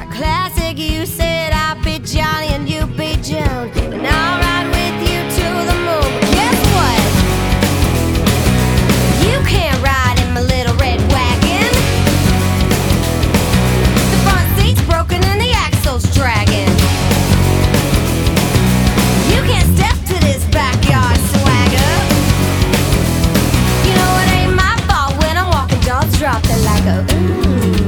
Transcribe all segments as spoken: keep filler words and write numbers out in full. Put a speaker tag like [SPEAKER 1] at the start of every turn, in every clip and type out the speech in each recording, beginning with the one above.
[SPEAKER 1] classic. You said I'd be Johnny and you'd be Joan, and I'll ride with you to the moon. But guess what? You can't ride in my little red wagon. The front seat's broken and the axle's dragging. You can't step to this backyard swagger. You know it ain't my fault when I'm walking, jaws drop, they're like a ooh.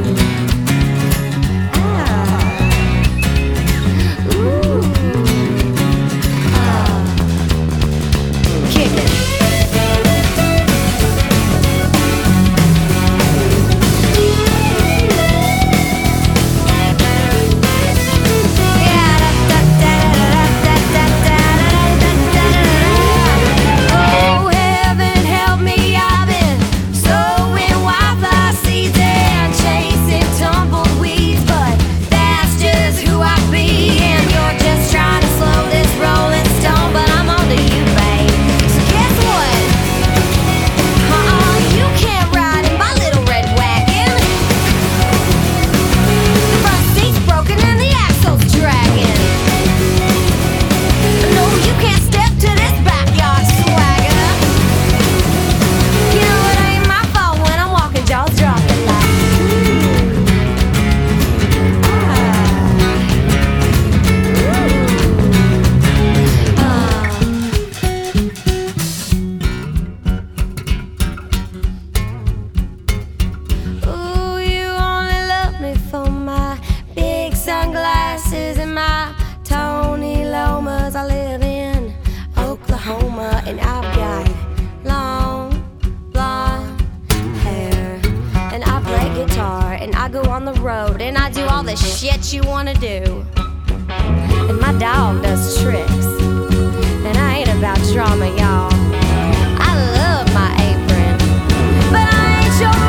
[SPEAKER 1] Sunglasses and my Tony Lomas. I live in Oklahoma and I've got long blonde hair, and I play guitar and I go on the road and I do all the shit you wanna do, and my dog does tricks, and I ain't about drama, y'all. I love my apron, but I ain't your